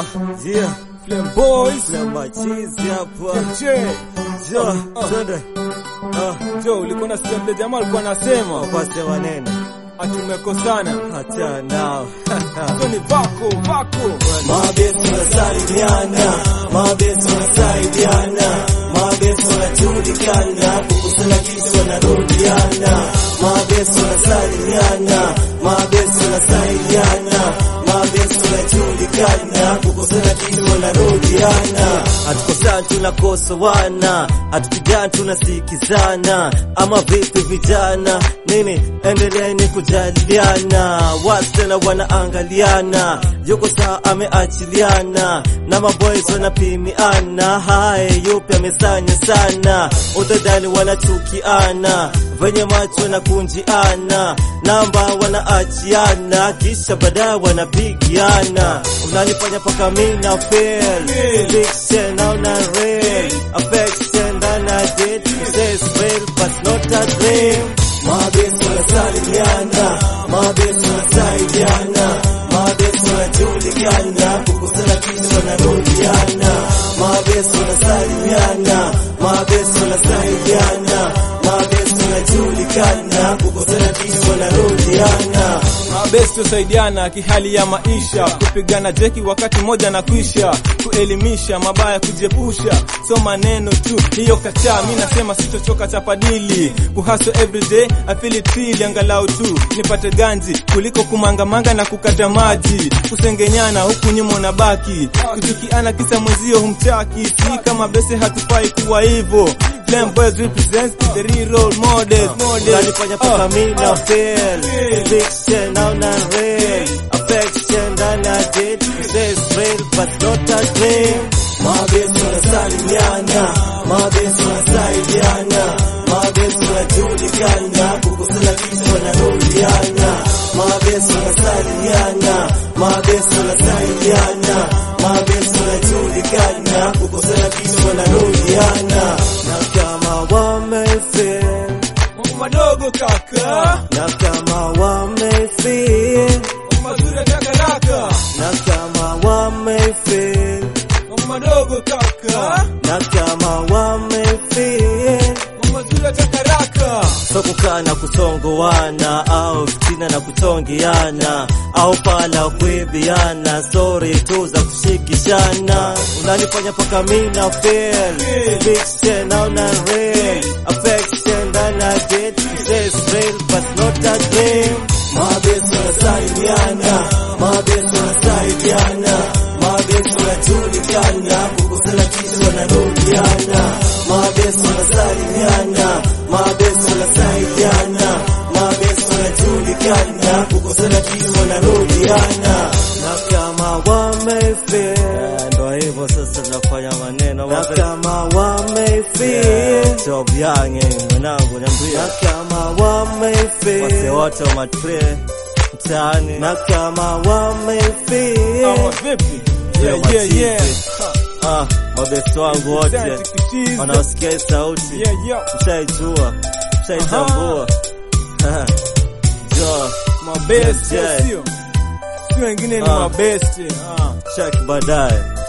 Yeah, Flame Boys, Flame Machizi hapa. Jo, Twende. Jo, ulikuwa nasikia mde jamaa alikuwa anasema Wapase wanene. atumekosana. Hata nao. So ni vako. Mabesi wanasaidiana, mabesi wanasaidiana, mabesi wanajulikana, kukusana kitu wanarudiana. Mabesi wanasaidiana, mabesi wanasaidiana, mabesi wanajulikana, kukusana kitu wanarudiana. Hatukosani tunakosoana, hatupigani tunasikizana. Ama vipi vijana, nini endeleeni kujadiliana. Wasichana wanaangaliana, yuko saa ameachiliana, na maboys wanapimiana. Hai yupi amesanya sana, utadhani wanachukiana, venye macho na kunjiana, namba wanaachiana, kisha baadaye wanapigiana. Unanifanya paka mina fail, fiction naona real, affection dana date, says real but not a dream. Mabesi wanasalimiana, mabesi wanasaidiana, mabesi wanajulikana, kukusana kitu wanarudiana. Mabesi wanasalimiana, mabesi wanasaidiana, mabesi wanajulikana, kukusana kitu wanarudiana. Mabesi tusaidiana kihali ya maisha, kupigana jeki wakati moja na kuisha, kuelimisha mabaya kujiepusha, so maneno tu hiyo kacha. Mimi nasema sitochoka chapadili, kuhaso everyday I feel it feel, angalau tu nipate ganzi kuliko kumangamanga na kukata maji, kusengenyana huku nyuma unabaki, kuchukiana kisa mwezio humchaki. Si kama besi hatufai kuwa hivyo. Flame Boys represents the real role model. Unanifanya paka mina fail, fiction naona real, affection dana date, says real but not a dream. Mabesi wanasalimiana, mabesi wanasaidiana, mabesi wanajulikana, kukusana kitu wanarudiana. Mabesi wanasalimiana, mabesi wanasaidiana, mabesi wanajulikana, kukusana kitu wanarudiana. Na kama wamefeel, Madogo kaka, na kama wamefeel, mazuri atakaraka. na kama wamefeel, Madogo kaka, na kama wamefeel. mazuri atakaraka. So kukaa na kutongoana, au fitina na kutongeana, au pala kuibiana, story tu za kushikishana. Unanifanya paka mina fail, fiction naona real, affection dana date, says real but not a dream. Mabesi wanasalimiana, mabesi wanasaidiana, mabesi wanajulikana, kukusana kitu wanarudiana. Mabesi wanasalimiana, mabesi wanasaidiana, mabesi wanajulikana, kukusana kitu wanarudiana. Na kama wamefeel, ndo hivyo sasa tunafanya maneno. Na kama wamefeel, job yange mwanangu niambia. Na kama wamefeel, wase wote wa matre mtaani. Na kama wamefeel, Ama vipi? Yeah. mabesi wangu wote wanaosikia sauti, mshaijua, mshaitambua. Jo, Mabesi sio wengine, ni mabesti. check baadaye.